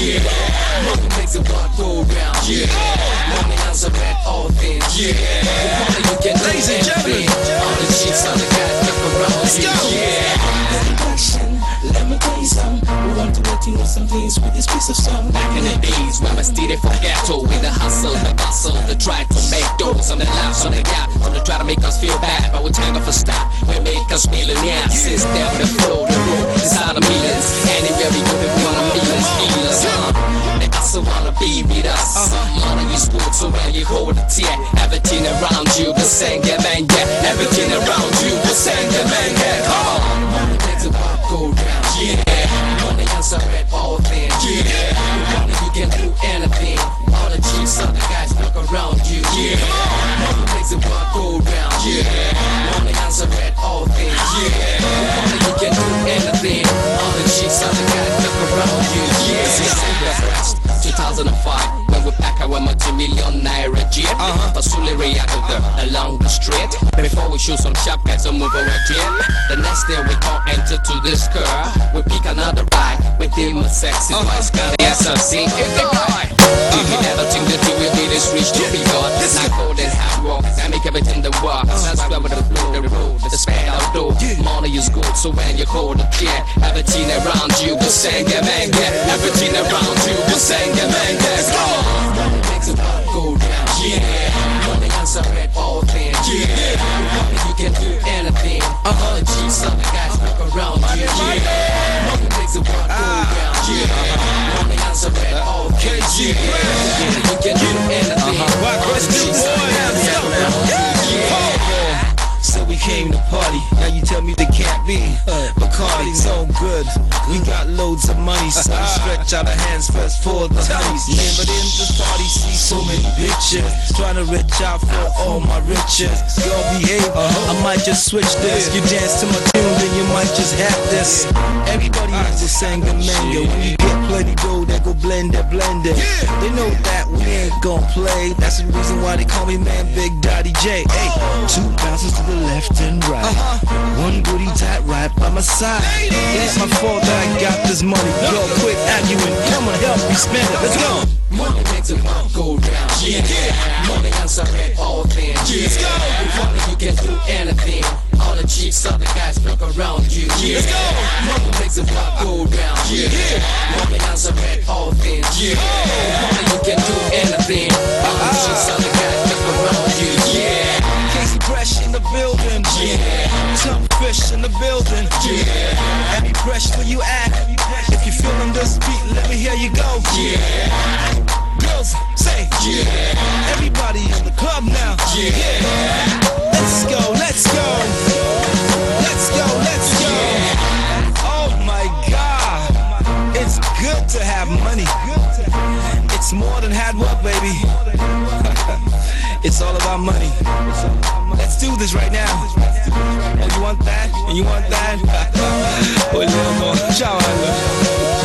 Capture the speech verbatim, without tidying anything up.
Yeah, money makes the world go round. Yeah, money answer at all things. Yeah, money you can do anything. All the chicks, all the guys look around you. Yeah, let me tell you something. We want to let you know some things with this piece of song. Back in the days when I steal it from ghetto, with the hustle, the bustle, the try to make dough. Some the laughs, some the gap, some the try to make us feel bad, but we time off a stop. We make us millionaires. System, the flow, the road, it's out of millions. Anywhere we go, we wanna millions, millions. They also wanna be with us. Money is good, so when you hold it, yeah. Everything around you, the same, yeah, man, yeah. Everything around you, the same, yeah, man, yeah. Come on. Money makes the world go round. Yeah, money answer at all things. Yeah, money you can do anything. All the chicks, all the guys look around you. Yeah, money makes the world go round. Yeah, money answer at all things. Yeah, money you can do anything. All the chicks, all the guys look around you. Yeah, two thousand five, when we pack our multi-million naira jet, uh-huh. Pasuli reacted along the street. Before we shoot some sharp guys to move over jet. The next day we can't enter to this car. We pick another ride with him a sexy uh-huh. voice. Got the S R C in the guy. If you never think that you will be this rich to be God, not cold and hard work, I make everything the work. That's why with the flow, the road, the spread out door. Money is good, so when you hold it, yeah. Everything around you will sing, yeah, man, yeah. Everything around you will sing, yeah, man, yeah. Come on. Money makes the world go down, yeah. Money answer at all things, yeah. Money you can do anything. All the chicks, all the guys look around you, yeah. Money makes the world go down, yeah. Money answer at all things, yeah. Money you can do anything. All the chicks, all the guys look around you, yeah. So we came to party, now you tell me they can't be Bacardi's so good, we got loads of money. So we stretch out our hands first for the honeys. Yeah, but in the party see so many bitches trying to reach out for all my riches. Girl behave, I might just switch this. You dance to my tune, then you might just have this. Everybody is a sanga manga. When you get plenty dough, they go blend it, blend it. They know that we ain't gon' play. That's the reason why they call me man Big Daddy J. Hey, two bounces to the left and right, uh-huh. One goody tight right by my side. It's my fault that I got this money. Girl, quit arguing, come on, help me spend it. Let's go. Money makes the world go round. Yeah, yeah. Money answer at all things. Yeah, let's go. With money you can do anything. All the chicks, all the guys look around you. Yeah, let's go. Money makes the world go round. Yeah, yeah. Money answer at all things. Yeah, with money you can do anything. All the chicks, all the guys look around you. Yeah. Fresh in the building, yeah. Tough fish in the building, yeah. Every fresh where you at. If you feeling this beat, let me hear you go, yeah. Girls, say, yeah. Everybody in the club now, yeah. Let's go, let's go, let's go, let's go. Oh my God, it's good to have money. It's more than hard work, baby. It's all about money. Let's do this right now. Oh, you want that? And you want that? Oh, little more. Ciao, I love.